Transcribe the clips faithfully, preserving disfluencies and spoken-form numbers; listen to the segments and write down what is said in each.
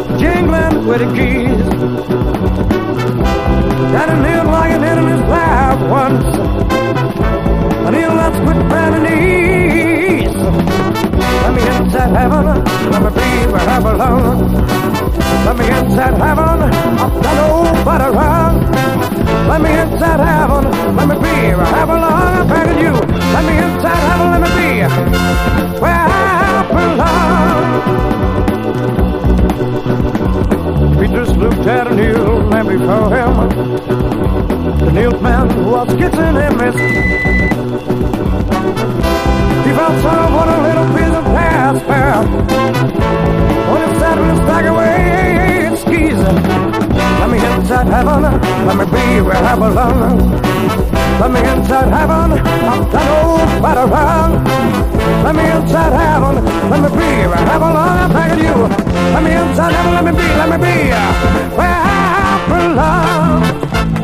jingling with the keys. Daddy lived like an in his life once, and he'll not quit bending knees. Let me inside heaven, let me be where I belong. Let me inside heaven, I've done nobody wrong. Let me inside heaven, let me be where I belong. I'm begging you, let me inside heaven, let me be where I belong. Peter looked at a new man before him. The new man was kissing him missed. He felt someone a little piece of past fair. When he sat in his back away, it skis. Let me inside heaven, let me be where I belong. Let me inside heaven, I've done nobody wrong. Let me inside heaven, let me be where I belong. I'm begging you, let me inside heaven, let me be, let me be where I belong.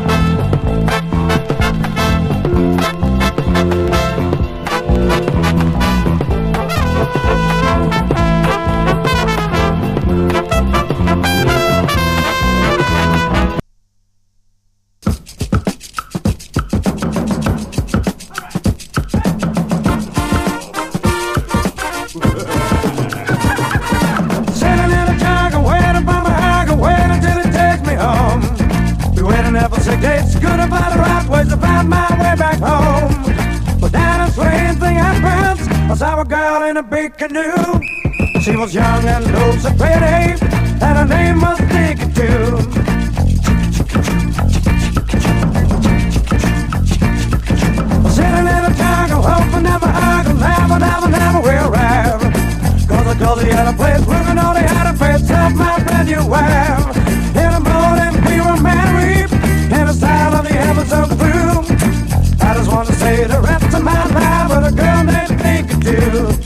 Canoe. She was young and oh so pretty, and her name was Dicky too. Sitting in a jungle, hoping never I could never, never, never will arrive. Cause, cause he had a place working on, he had a face of my brand new wife. In the morning we were married, in the style of the heavens so blue. I just want to say the rest of my life with a girl named Dicky too.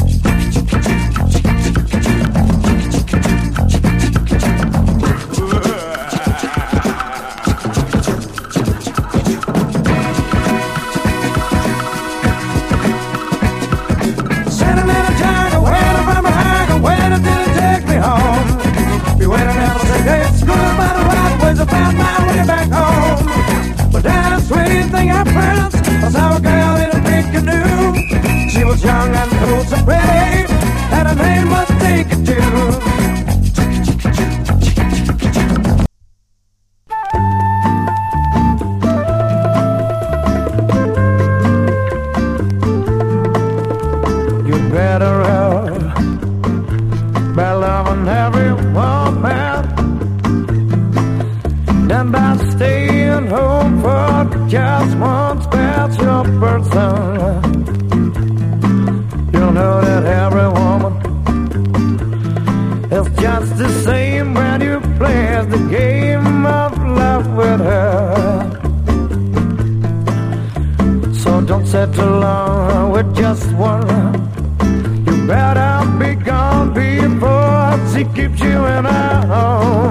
Young and cool, so pretty, and her name was Take It Too. You better have by loving every woman than by staying home for just one special person. You know that every woman is just the same when you play the game of love with her. So don't settle on with just one. You better be gone before she keeps you in her home.